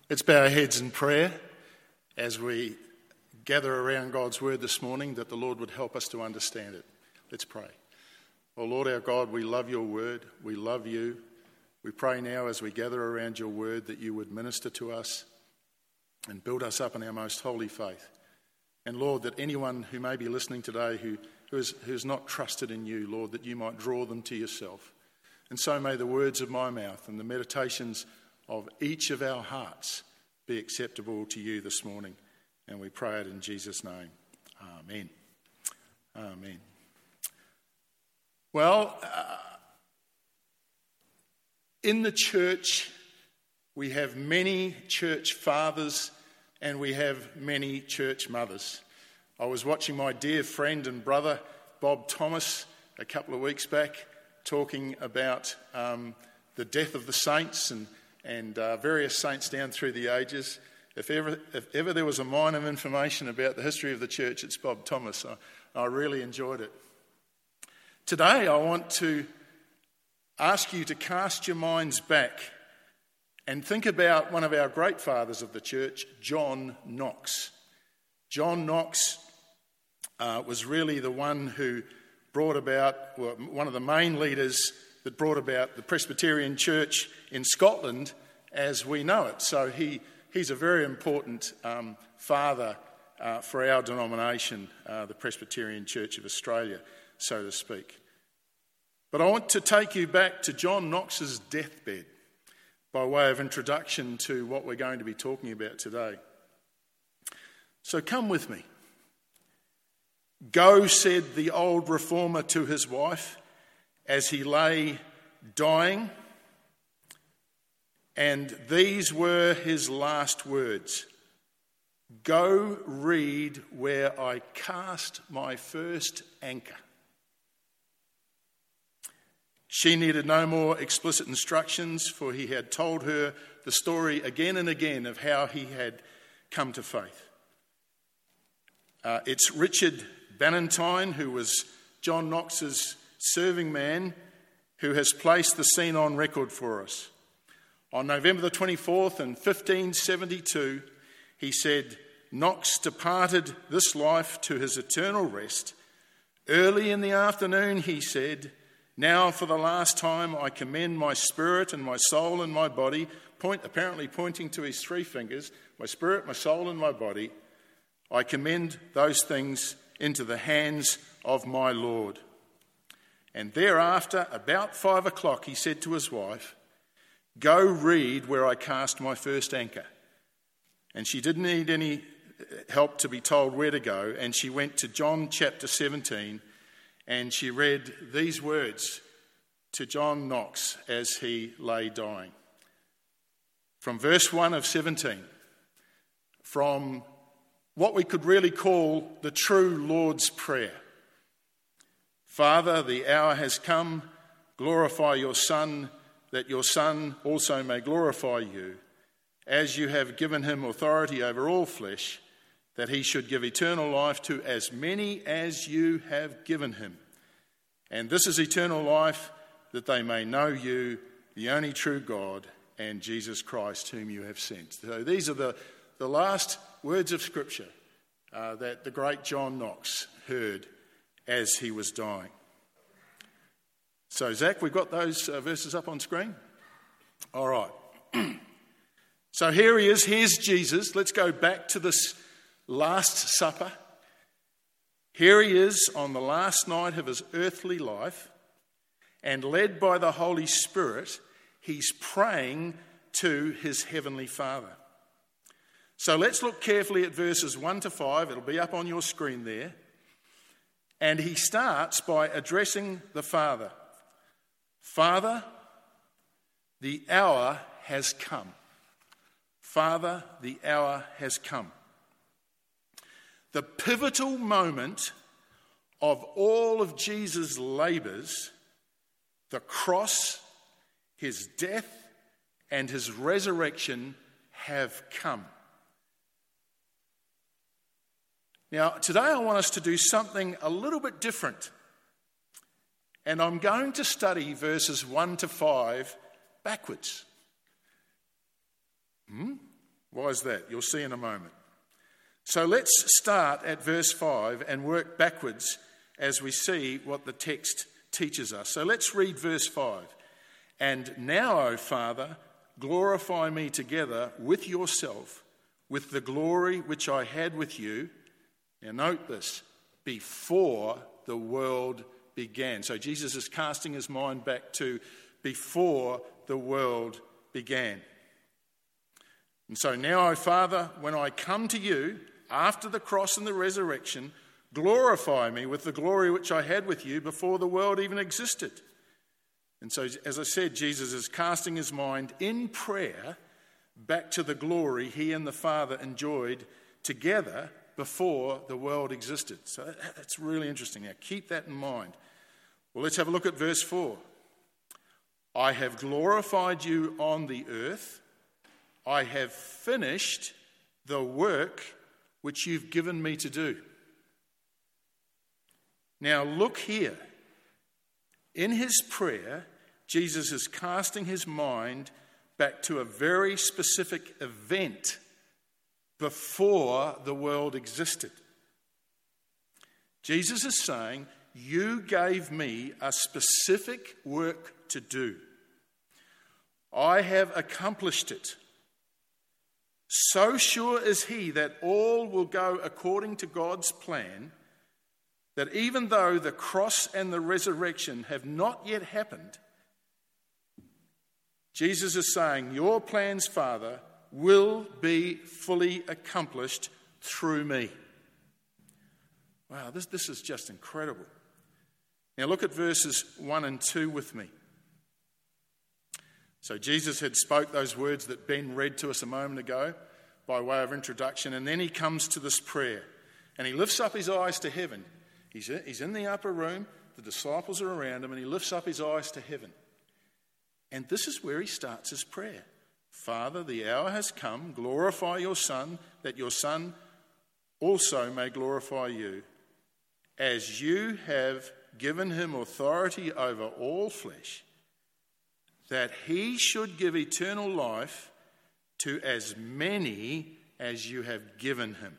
Let's bow our heads in prayer as we gather around God's word this morning, that the Lord would help us to understand it. Let's pray. Oh Lord our God, we love your word. We love you. We pray now as we gather around your word that you would minister to us and build us up in our most holy faith. And Lord, that anyone who may be listening today who has not trusted in you, Lord, that you might draw them to yourself. And so may the words of my mouth and the meditations of each of our hearts be acceptable to you this morning. And we pray it in Jesus' name. Amen. Amen. Well, in the church, we have many church fathers and we have many church mothers. I was watching my dear friend and brother, Bob Thomas, a couple of weeks back, talking about the death of the saints and various saints down through the ages. If ever there was a mine of information about the history of the church, it's Bob Thomas. I really enjoyed it. Today I want to ask you to cast your minds back and think about one of our great fathers of the church, John Knox. John Knox was really the one who brought about, well, one of the main leaders that brought about the Presbyterian Church in Scotland as we know it. So he's a very important father for our denomination, the Presbyterian Church of Australia, so to speak. But I want to take you back to John Knox's deathbed by way of introduction to what we're going to be talking about today. So come with me. "Go," said the old reformer to his wife as he lay dying, and these were his last words: "Go read where I cast my first anchor." She needed no more explicit instructions, for he had told her the story again and again of how he had come to faith. It's Richard Bannatyne, who was John Knox's serving man, who has placed the scene on record for us. On November the 24th in 1572, he said, "Knox departed this life to his eternal rest. Early in the afternoon," he said, "now for the last time I commend my spirit and my soul and my body," apparently pointing to his three fingers, "my spirit, my soul and my body, I commend those things into the hands of my Lord." And thereafter, about 5 o'clock, he said to his wife, "Go read where I cast my first anchor." And she didn't need any help to be told where to go, and she went to John chapter 17, and she read these words to John Knox as he lay dying. From verse 1 of 17, from what we could really call the true Lord's Prayer. "Father, the hour has come. Glorify your Son, that your Son also may glorify you, as you have given him authority over all flesh, that he should give eternal life to as many as you have given him. And this is eternal life, that they may know you, the only true God, and Jesus Christ, whom you have sent." So these are the last words of Scripture that the great John Knox heard as he was dying. So, Zach, we've got those verses up on screen? All right. So here he is. Here's Jesus. Let's go back to this Last Supper. Here he is on the last night of his earthly life, and led by the Holy Spirit, he's praying to his heavenly Father. So let's look carefully at verses 1 to 5. It'll be up on your screen there. And he starts by addressing the Father. "Father, the hour has come." Father, the hour has come. The pivotal moment of all of Jesus' labours, the cross, his death, and his resurrection have come. Now, today I want us to do something a little bit different. And I'm going to study verses 1 to 5 backwards. Why is that? You'll see in a moment. So let's start at verse 5 and work backwards as we see what the text teaches us. So let's read verse 5. And now, O Father, glorify me together with yourself, with the glory which I had with you. Now note this, before the world began. So Jesus is casting his mind back to before the world began. And so now, O Father, when I come to you after the cross and the resurrection, glorify me with the glory which I had with you before the world even existed. And so, as I said, Jesus is casting his mind in prayer back to the glory he and the Father enjoyed together before the world existed. So that's really interesting. Now, keep that in mind. Well, let's have a look at verse 4. I have glorified you on the earth. I have finished the work which you've given me to do. Now, look here. In his prayer, Jesus is casting his mind back to a very specific event before the world existed. Jesus is saying, you gave me a specific work to do. I have accomplished it. So sure is he that all will go according to God's plan, that even though the cross and the resurrection have not yet happened, Jesus is saying, your plans, Father, will be fully accomplished through me. Wow, this is just incredible. Now look at verses 1 and 2 with me. So Jesus had spoke those words that Ben read to us a moment ago by way of introduction, and then he comes to this prayer, and he lifts up his eyes to heaven. He's in the upper room, the disciples are around him, and he lifts up his eyes to heaven. And this is where he starts his prayer. Father, the hour has come, glorify your Son, that your Son also may glorify you, as you have given him authority over all flesh, that he should give eternal life to as many as you have given him.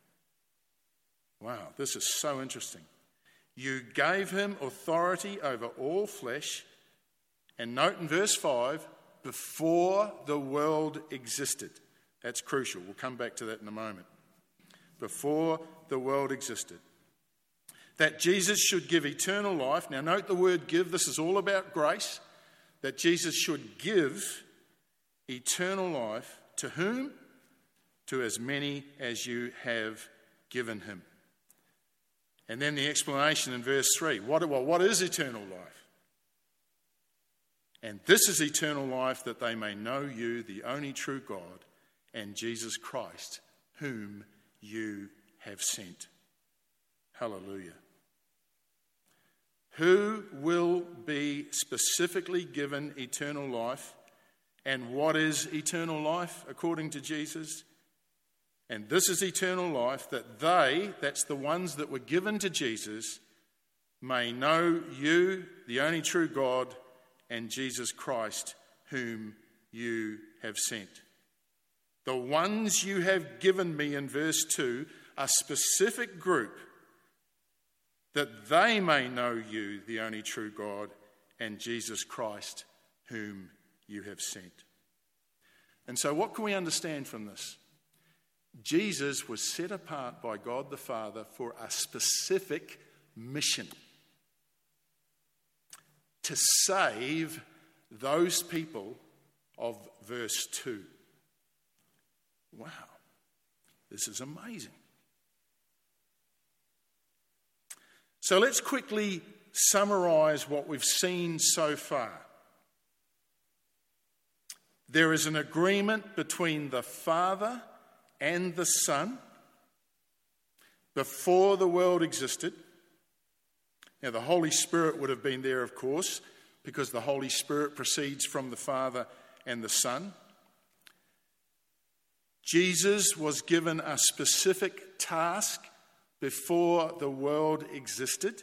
Wow, this is so interesting. You gave him authority over all flesh, and note in verse 5, before the world existed. That's crucial. We'll come back to that in a moment. Before the world existed. That Jesus should give eternal life. Now note the word give. This is all about grace. That Jesus should give eternal life to whom? To as many as you have given him. And then the explanation in verse 3. What is eternal life? And this is eternal life, that they may know you, the only true God, and Jesus Christ, whom you have sent. Hallelujah. Who will be specifically given eternal life? And what is eternal life according to Jesus? And this is eternal life, that they, that's the ones that were given to Jesus, may know you, the only true God, and Jesus Christ, whom you have sent. The ones you have given me in verse 2, a specific group, that they may know you, the only true God, and Jesus Christ, whom you have sent. And so what can we understand from this? Jesus was set apart by God the Father for a specific mission. To save those people of verse 2. Wow, this is amazing. So let's quickly summarize what we've seen so far. There is an agreement between the Father and the Son before the world existed. Now, the Holy Spirit would have been there, of course, because the Holy Spirit proceeds from the Father and the Son. Jesus was given a specific task before the world existed.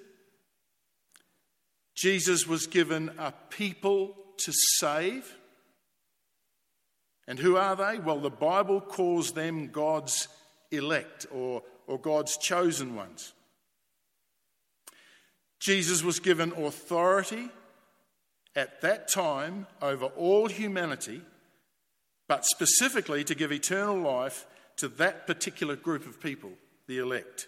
Jesus was given a people to save. And who are they? Well, the Bible calls them God's elect or God's chosen ones. Jesus was given authority at that time over all humanity, but specifically to give eternal life to that particular group of people, the elect.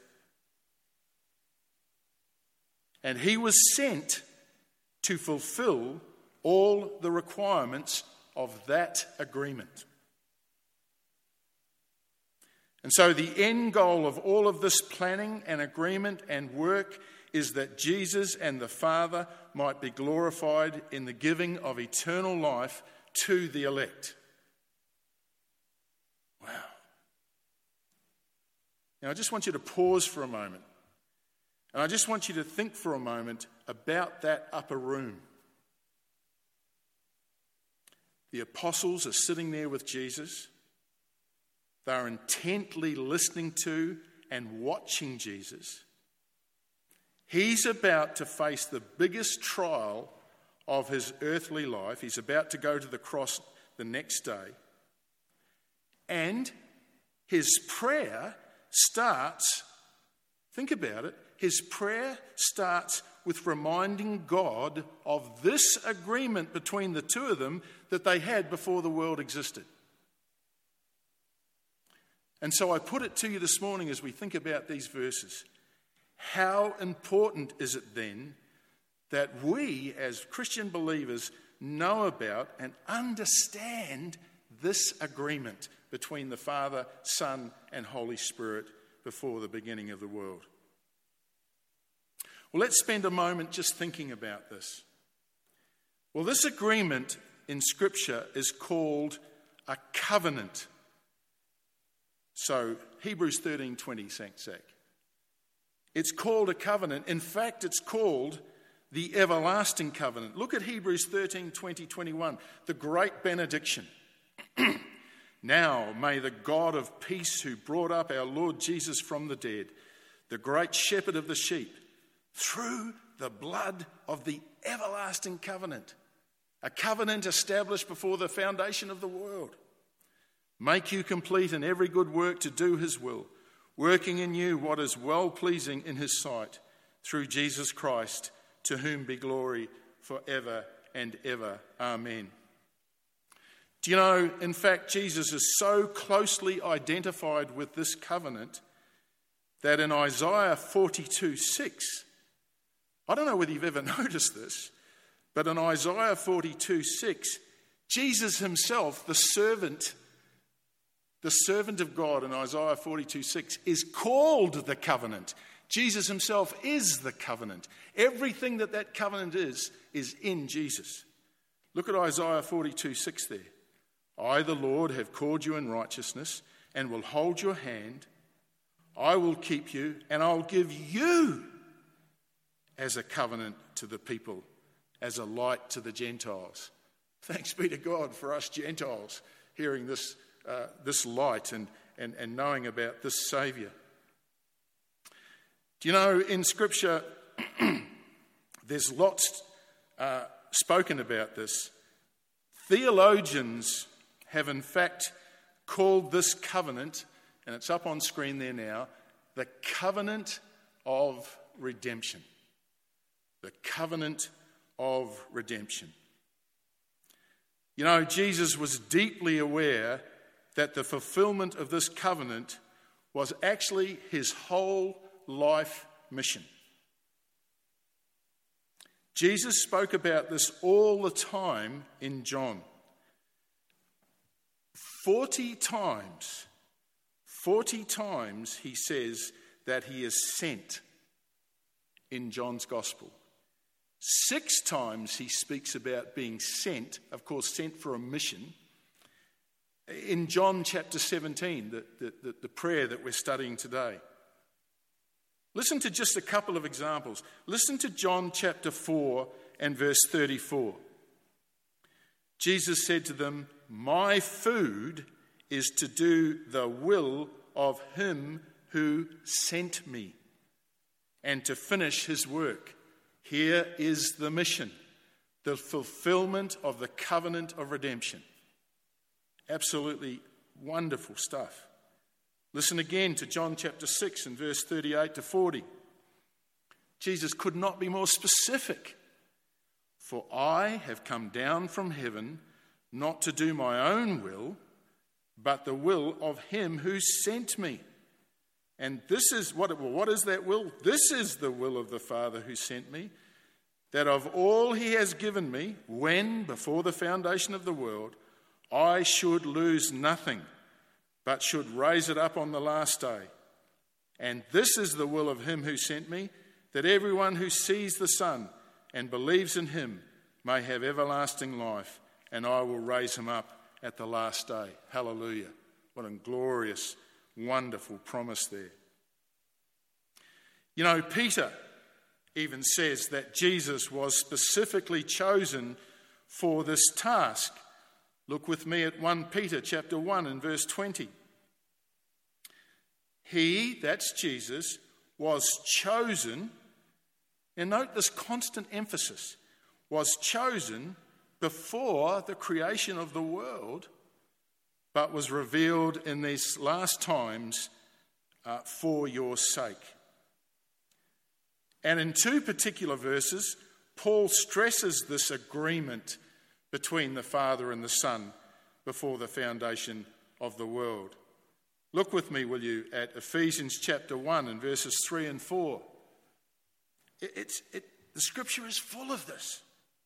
And he was sent to fulfill all the requirements of that agreement. And so the end goal of all of this planning and agreement and work is that Jesus and the Father might be glorified in the giving of eternal life to the elect. Wow. Now I just want you to pause for a moment. And I just want you to think for a moment about that upper room. The apostles are sitting there with Jesus. They're intently listening to and watching Jesus. He's about to face the biggest trial of his earthly life. He's about to go to the cross the next day. And his prayer starts, think about it, his prayer starts with reminding God of this agreement between the two of them that they had before the world existed. And so I put it to you this morning as we think about these verses. How important is it then that we as Christian believers know about and understand this agreement between the Father, Son, and Holy Spirit before the beginning of the world? Well, let's spend a moment just thinking about this. Well, this agreement in Scripture is called a covenant. So, Hebrews 13:20, Zach. It's called a covenant. In fact, it's called the everlasting covenant. Look at Hebrews 13:20, 21, the great benediction. Now may the God of peace, who brought up our Lord Jesus from the dead, the great shepherd of the sheep, through the blood of the everlasting covenant, a covenant established before the foundation of the world, make you complete in every good work to do his will, working in you what is well-pleasing in his sight, through Jesus Christ, to whom be glory forever and ever. Amen. Do you know, in fact, Jesus is so closely identified with this covenant that in Isaiah 42:6, I don't know whether you've ever noticed this, but in Isaiah 42:6, Jesus himself, the servant of God in Isaiah 42:6, is called the covenant. Jesus himself is the covenant. Everything that covenant is in Jesus. Look at Isaiah 42:6 there. I, the Lord, have called you in righteousness and will hold your hand. I will keep you and I'll give you as a covenant to the people, as a light to the Gentiles. Thanks be to God for us Gentiles hearing this light and knowing about this Saviour. Do you know, in Scripture, there's lots spoken about this. Theologians have in fact called this covenant, and it's up on screen there now, the covenant of redemption. The covenant of redemption. You know, Jesus was deeply aware that the fulfillment of this covenant was actually his whole life mission. Jesus spoke about this all the time in John. 40 times he says that he is sent in John's Gospel. 6 times he speaks about being sent, of course, sent for a mission. In John chapter 17, the prayer that we're studying today. Listen to just a couple of examples. Listen to John chapter 4 and verse 34. Jesus said to them, my food is to do the will of him who sent me and to finish his work. Here is the mission, the fulfillment of the covenant of redemption. Absolutely wonderful stuff. Listen again to John chapter 6 and verse 38 to 40. Jesus could not be more specific. For I have come down from heaven not to do my own will, but the will of him who sent me. And this is what is that will? This is the will of the Father who sent me, that of all he has given me, when, before the foundation of the world, I should lose nothing, but should raise it up on the last day. And this is the will of him who sent me, that everyone who sees the Son and believes in him may have everlasting life, and I will raise him up at the last day. Hallelujah. What a glorious, wonderful promise there. You know, Peter even says that Jesus was specifically chosen for this task. Look with me at 1 Peter chapter 1 and verse 20. He, that's Jesus, was chosen, and note this constant emphasis, was chosen before the creation of the world, but was revealed in these last times for your sake. And in two particular verses, Paul stresses this agreement between the Father and the Son before the foundation of the world. Look with me, will you, at Ephesians chapter 1 and verses 3 and 4. The scripture is full of this.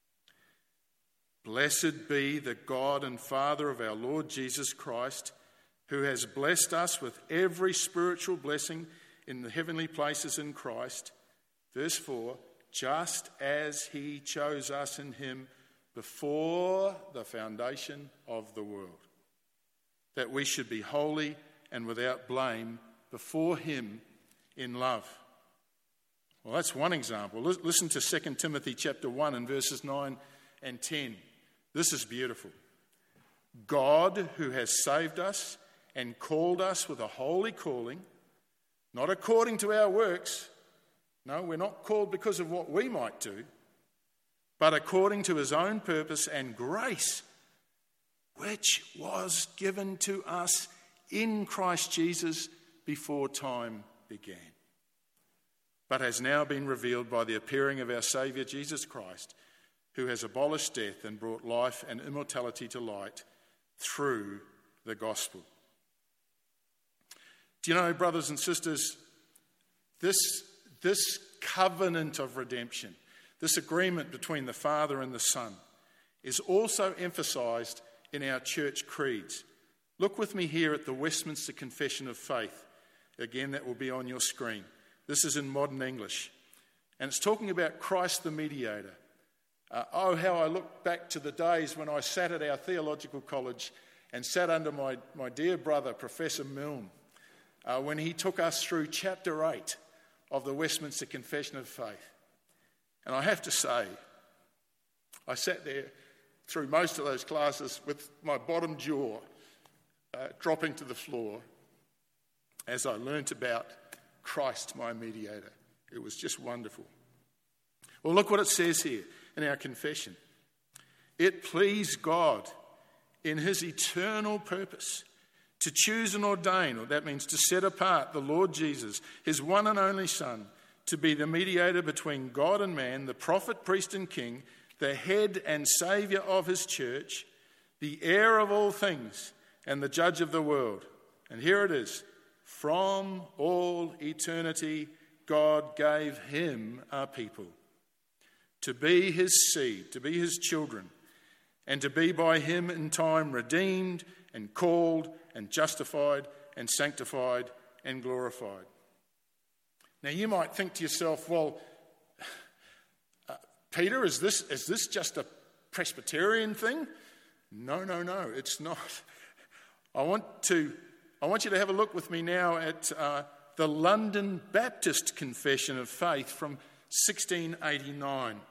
Blessed be the God and Father of our Lord Jesus Christ, who has blessed us with every spiritual blessing in the heavenly places in Christ. Verse 4, just as he chose us in him before the foundation of the world, that we should be holy and without blame before him in love. Well, that's one example. Listen to 2 Timothy chapter 1 and verses 9 and 10. This is beautiful. God, who has saved us and called us with a holy calling, not according to our works. No, we're not called because of what we might do, but according to his own purpose and grace, which was given to us in Christ Jesus before time began, but has now been revealed by the appearing of our Saviour Jesus Christ, who has abolished death and brought life and immortality to light through the gospel. Do you know, brothers and sisters, this covenant of redemption, this agreement between the Father and the Son, is also emphasised in our church creeds. Look with me here at the Westminster Confession of Faith. Again, that will be on your screen. This is in modern English. And it's talking about Christ the mediator. How I look back to the days when I sat at our theological college and sat under my dear brother, Professor Milne, when he took us through chapter 8 of the Westminster Confession of Faith. And I have to say, I sat there through most of those classes with my bottom jaw dropping to the floor as I learnt about Christ, my mediator. It was just wonderful. Well, look what it says here in our confession. It pleased God in his eternal purpose to choose and ordain, or that means to set apart, the Lord Jesus, his one and only Son, to be the mediator between God and man, the prophet, priest and king, the head and saviour of his church, the heir of all things, and the judge of the world. And here it is. From all eternity, God gave him a people, to be his seed, to be his children, and to be by him in time redeemed and called and justified and sanctified and glorified. Now you might think to yourself, well, Peter, is this just a Presbyterian thing? No, it's not. I want you to have a look with me now at the London Baptist Confession of Faith from 1689.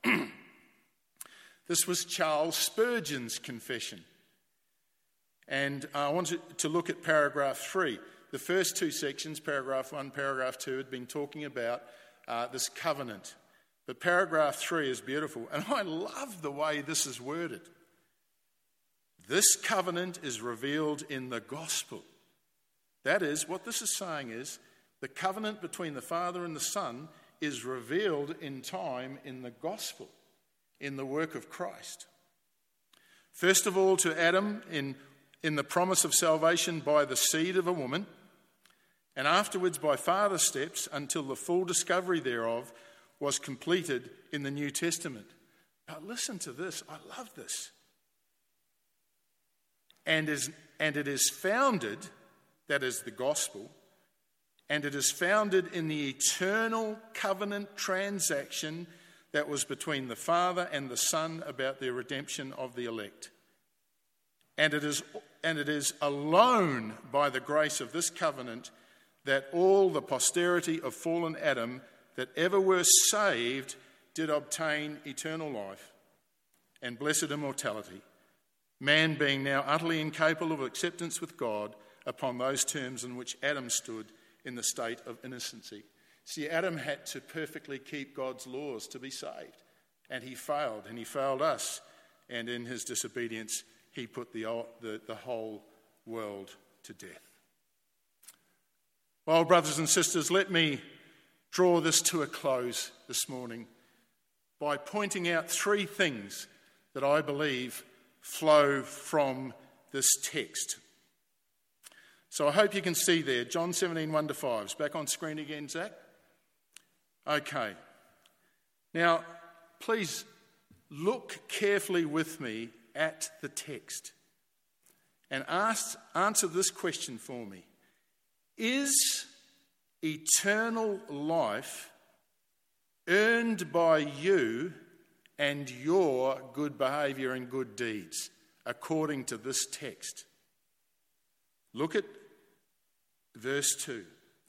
This was Charles Spurgeon's confession. And I wanted to look at paragraph 3. The first two sections, paragraph 1, paragraph 2, had been talking about this covenant. But paragraph 3 is beautiful. And I love the way this is worded. This covenant is revealed in the gospel. That is, what this is saying is, the covenant between the Father and the Son is revealed in time in the gospel, in the work of Christ. First of all, to Adam in the promise of salvation by the seed of a woman, and afterwards by further steps until the full discovery thereof was completed in the New Testament. But listen to this, I love this. And it is founded, that is the gospel, and it is founded in the eternal covenant transaction that was between the Father and the Son about the redemption of the elect. And it is alone by the grace of this covenant that all the posterity of fallen Adam that ever were saved did obtain eternal life and blessed immortality, man being now utterly incapable of acceptance with God upon those terms in which Adam stood in the state of innocency. See, Adam had to perfectly keep God's laws to be saved, and he failed us, and in his disobedience he put the whole world to death. Well, brothers and sisters, let me draw this to a close this morning by pointing out three things that I believe flow from this text. So I hope you can see there, John 17, 1-5. It's back on screen again, Zach. Okay. Now, please look carefully with me at the text and answer this question for me. Is eternal life earned by you and your good behaviour and good deeds, according to this text? Look at verse 2.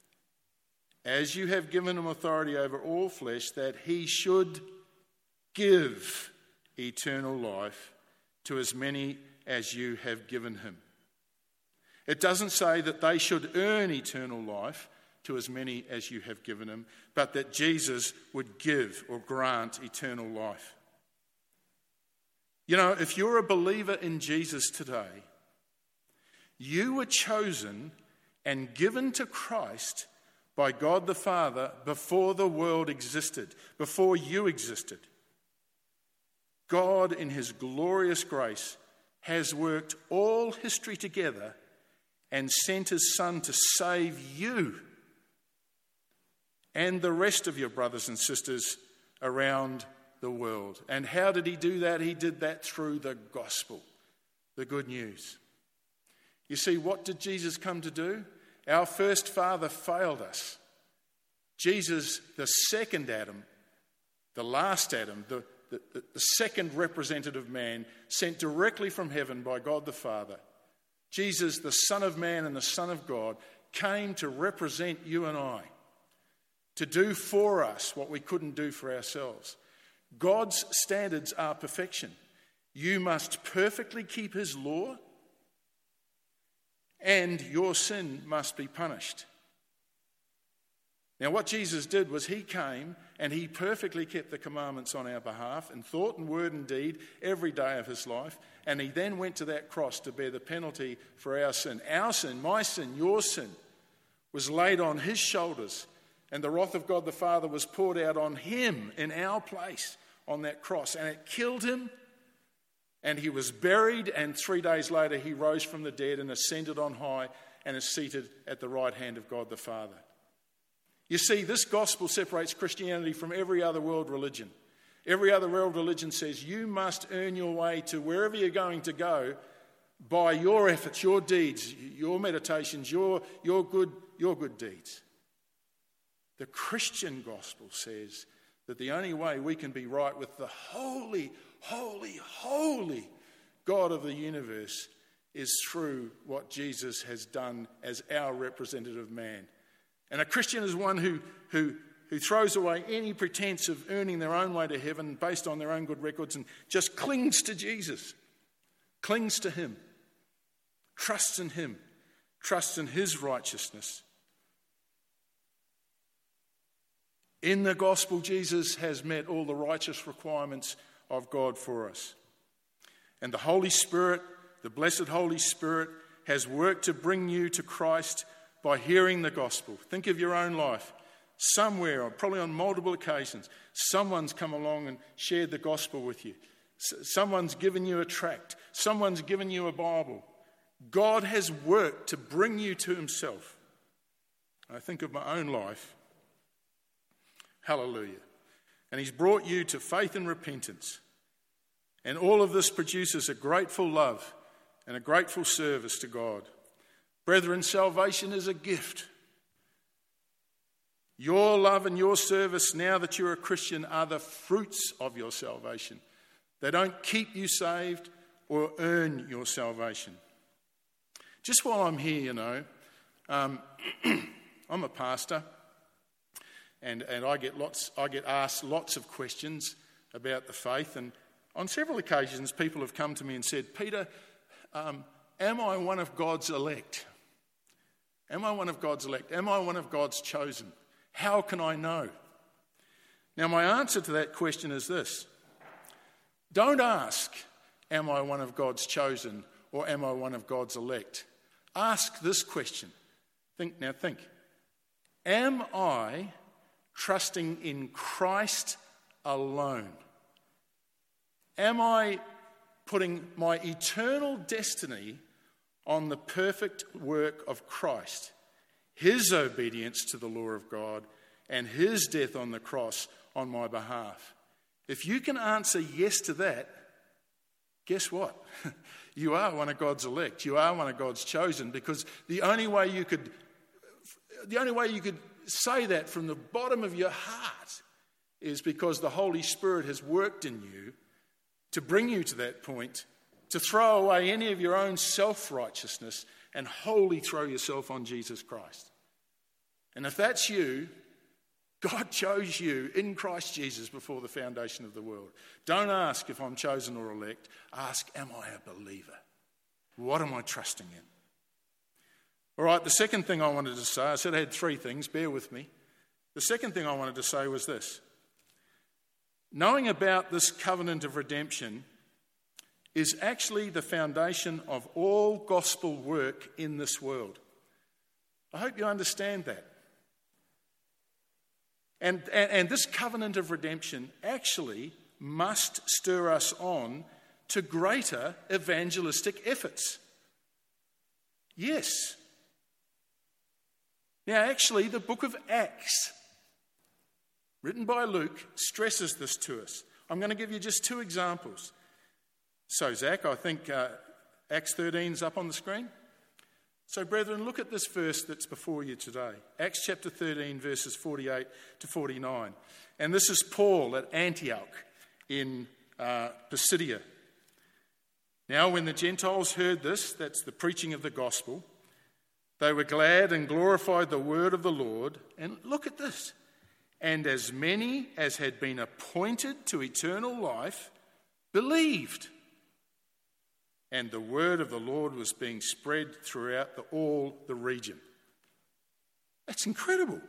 As you have given him authority over all flesh, that he should give eternal life to as many as you have given him. It doesn't say that they should earn eternal life to as many as you have given him, but that Jesus would give or grant eternal life. You know, if you're a believer in Jesus today, you were chosen and given to Christ by God the Father before the world existed, before you existed. God, in his glorious grace, has worked all history together and sent his Son to save you and the rest of your brothers and sisters around the world. And how did he do that? He did that through the gospel, the good news. You see, what did Jesus come to do? Our first father failed us. Jesus, the second Adam, the last Adam, the second representative man, sent directly from heaven by God the Father. Jesus, the Son of Man and the Son of God, came to represent you and I, to do for us what we couldn't do for ourselves. God's standards are perfection. You must perfectly keep his law, and your sin must be punished. Now, what Jesus did was he came and he perfectly kept the commandments on our behalf in thought and word and deed every day of his life. And he then went to that cross to bear the penalty for our sin. Our sin, my sin, your sin, was laid on his shoulders. And the wrath of God the Father was poured out on him in our place on that cross. And it killed him. And he was buried. And 3 days later he rose from the dead and ascended on high and is seated at the right hand of God the Father. You see, this gospel separates Christianity from every other world religion. Every other world religion says you must earn your way to wherever you're going to go by your efforts, your deeds, your meditations, your good deeds. The Christian gospel says that the only way we can be right with the holy, holy, holy God of the universe is through what Jesus has done as our representative man. And a Christian is one who throws away any pretense of earning their own way to heaven based on their own good records and just clings to Jesus, clings to him, trusts in him, trusts in his righteousness. In the gospel, Jesus has met all the righteous requirements of God for us. And the Holy Spirit the blessed Holy Spirit, has worked to bring you to Christ by hearing the gospel. Think of your own life. Somewhere, or probably on multiple occasions, someone's come along and shared the gospel with you. Someone's given you a tract. Someone's given you a Bible. God has worked to bring you to himself. I think of my own life. Hallelujah. And he's brought you to faith and repentance. And all of this produces a grateful love and a grateful service to God. Brethren, salvation is a gift. Your love and your service now that you're a Christian are the fruits of your salvation. They don't keep you saved or earn your salvation. Just while I'm here, I'm a pastor, and I get asked lots of questions about the faith, and on several occasions people have come to me and said, Peter, am I one of God's elect? Am I one of God's elect? Am I one of God's chosen? How can I know? Now, my answer to that question is this. Don't ask, am I one of God's chosen or am I one of God's elect? Ask this question. Think. Am I trusting in Christ alone? Am I putting my eternal destiny on the perfect work of Christ, his obedience to the law of God, and his death on the cross on my behalf? If you can answer yes to that, guess what? You are one of God's elect. You are one of God's chosen, because the only way you could say that from the bottom of your heart is because the Holy Spirit has worked in you to bring you to that point, to throw away any of your own self-righteousness and wholly throw yourself on Jesus Christ. And if that's you, God chose you in Christ Jesus before the foundation of the world. Don't ask if I'm chosen or elect. Ask, am I a believer? What am I trusting in? All right, the second thing I wanted to say, I said I had three things, bear with me. The second thing I wanted to say was this. Knowing about this covenant of redemption is actually the foundation of all gospel work in this world. I hope you understand that. And this covenant of redemption actually must stir us on to greater evangelistic efforts. Yes. Now, actually, the book of Acts, written by Luke, stresses this to us. I'm going to give you just two examples. So, Zach, I think Acts 13 is up on the screen. So, brethren, look at this verse that's before you today. Acts chapter 13, verses 48 to 49. And this is Paul at Antioch in Pisidia. Now, when the Gentiles heard this, that's the preaching of the gospel, they were glad and glorified the word of the Lord. And look at this. And as many as had been appointed to eternal life believed. And the word of the Lord was being spread throughout all the region. That's incredible.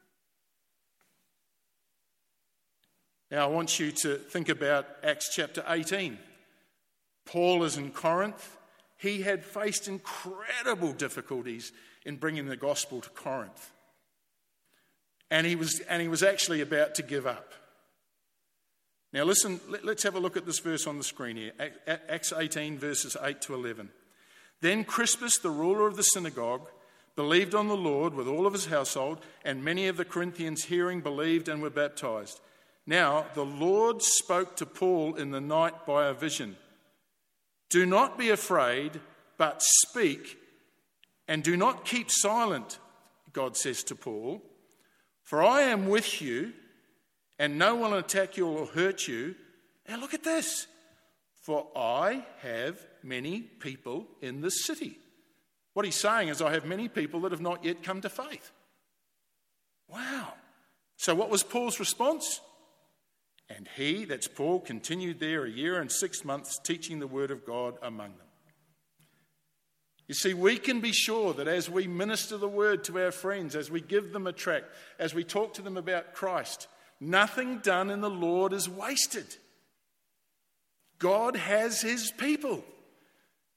Now I want you to think about Acts chapter 18. Paul is in Corinth. He had faced incredible difficulties in bringing the gospel to Corinth. And he was actually about to give up. Now listen, let's have a look at this verse on the screen here. Acts 18, verses 8 to 11. Then Crispus, the ruler of the synagogue, believed on the Lord with all of his household, and many of the Corinthians hearing believed and were baptized. Now the Lord spoke to Paul in the night by a vision. Do not be afraid, but speak, and do not keep silent, God says to Paul, for I am with you, and no one will attack you or hurt you. Now look at this. For I have many people in this city. What he's saying is I have many people that have not yet come to faith. Wow. So what was Paul's response? And he, that's Paul, continued there 1 year and 6 months teaching the word of God among them. You see, we can be sure that as we minister the word to our friends, as we give them a tract, as we talk to them about Christ, nothing done in the Lord is wasted. God has his people.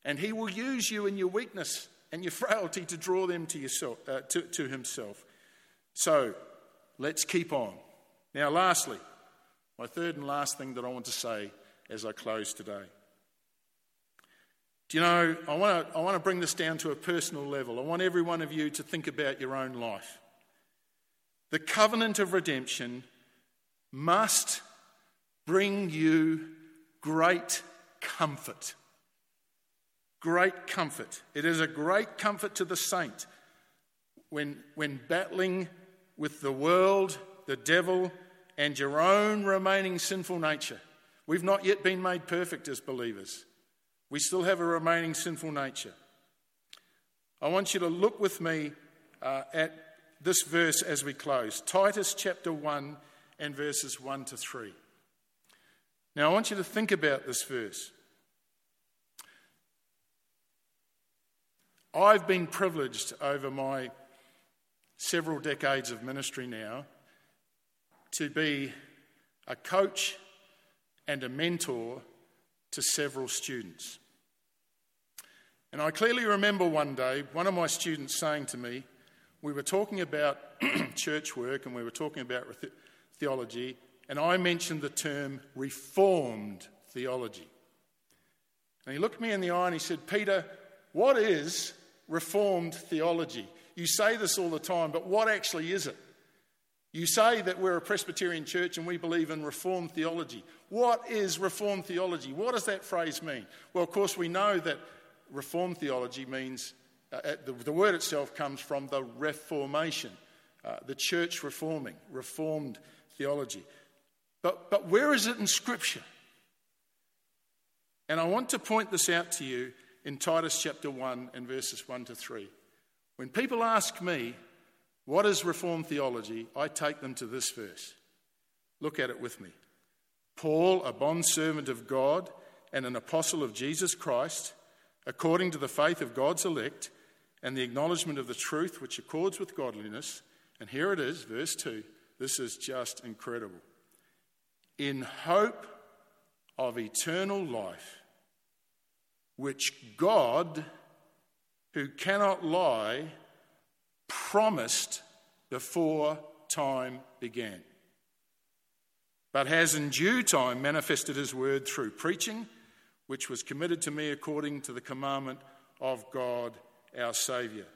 And he will use you in your weakness and your frailty to draw them to yourself, to himself. So let's keep on. Now, lastly, my third and last thing that I want to say as I close today. Do you know, I want to bring this down to a personal level. I want every one of you to think about your own life. The covenant of redemption must bring you great comfort. Great comfort. It is a great comfort to the saint when battling with the world, the devil, and your own remaining sinful nature. We've not yet been made perfect as believers. We still have a remaining sinful nature. I want you to look with me at this verse as we close. Titus chapter 1 and verses 1 to 3. Now I want you to think about this verse. I've been privileged over my several decades of ministry now to be a coach and a mentor to several students. And I clearly remember one day one of my students saying to me, we were talking about church work and we were talking about theology, and I mentioned the term reformed theology. And he looked me in the eye and he said, Peter, what is reformed theology? You say this all the time, but what actually is it? You say that we're a Presbyterian church and we believe in reformed theology. What is reformed theology? What does that phrase mean? Well, of course, we know that reformed theology means, the word itself comes from the Reformation, the church reforming, reformed theology. But where is it in Scripture? And I want to point this out to you in Titus chapter 1 and verses 1 to 3. When people ask me, what is Reformed theology? I take them to this verse. Look at it with me. Paul, a bondservant of God and an apostle of Jesus Christ, according to the faith of God's elect and the acknowledgement of the truth which accords with godliness. And here it is, verse 2. This is just incredible. In hope of eternal life, which God, who cannot lie, promised before time began, but has in due time manifested his word through preaching, which was committed to me according to the commandment of God our Saviour.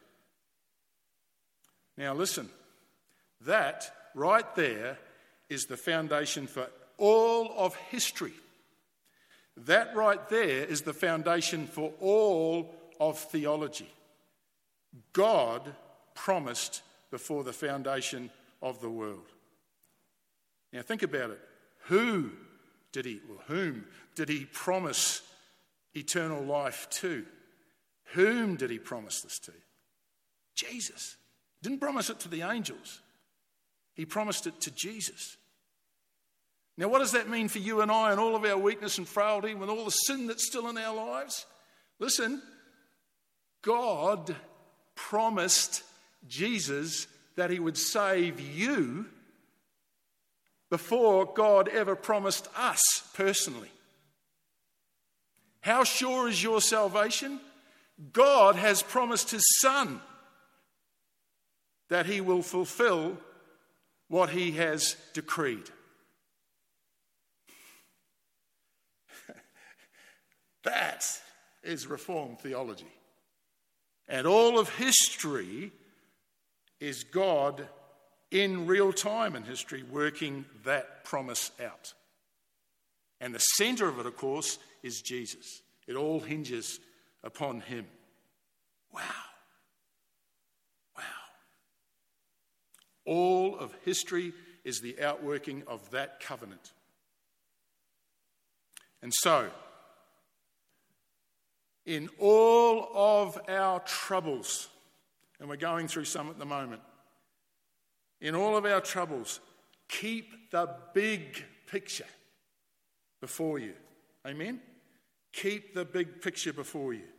Now listen, that right there is the foundation for all of history. That right there is the foundation for all of theology. God promised before the foundation of the world. Now think about it. Whom did he promise eternal life to? Whom did he promise this to? Jesus. He didn't promise it to the angels. He promised it to Jesus. Now what does that mean for you and I and all of our weakness and frailty and all the sin that's still in our lives? Listen, God promised Jesus that he would save you before God ever promised us personally. How sure is your salvation? God has promised his Son that he will fulfill what he has decreed. That is Reformed theology. And all of history is God in real time in history working that promise out. And the centre of it, of course, is Jesus. It all hinges upon him. Wow. Wow. All of history is the outworking of that covenant. And so, in all of our troubles, and we're going through some at the moment, in all of our troubles, keep the big picture before you. Amen? Keep the big picture before you.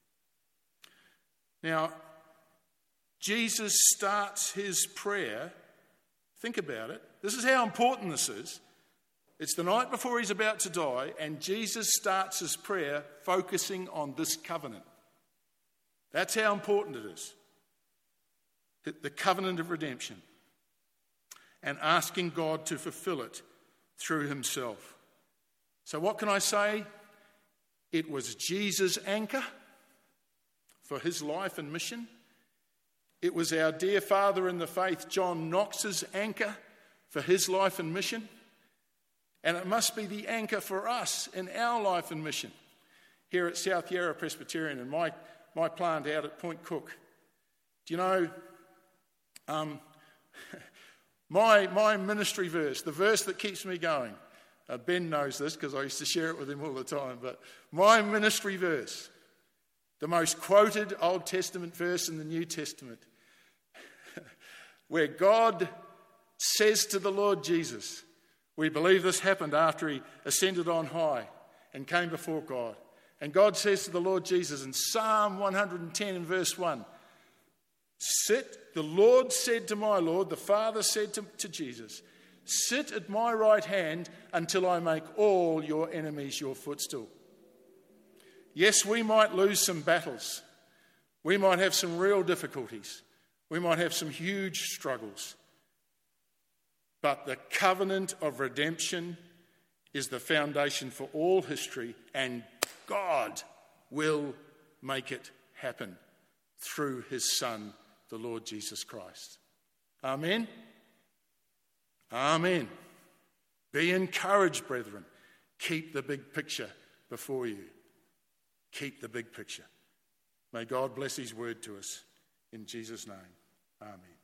Now, Jesus starts his prayer, think about it, this is how important this is. It's the night before he's about to die, and Jesus starts his prayer focusing on this covenant. That's how important it is. The covenant of redemption. And asking God to fulfill it through himself. So what can I say? It was Jesus' anchor for his life and mission. It was our dear father in the faith, John Knox's anchor for his life and mission. And it must be the anchor for us in our life and mission here at South Yarra Presbyterian and my plant out at Point Cook. Do you know, my ministry verse, the verse that keeps me going, Ben knows this because I used to share it with him all the time, but my ministry verse, the most quoted Old Testament verse in the New Testament, where God says to the Lord Jesus, we believe this happened after he ascended on high and came before God. And God says to the Lord Jesus in Psalm 110 and verse 1, the Lord said to my Lord, the Father said to Jesus, sit at my right hand until I make all your enemies your footstool. Yes, we might lose some battles. We might have some real difficulties. We might have some huge struggles. But the covenant of redemption is the foundation for all history, and God will make it happen through his Son, the Lord Jesus Christ. Amen? Amen. Be encouraged, brethren. Keep the big picture before you. Keep the big picture. May God bless his word to us. In Jesus' name, amen.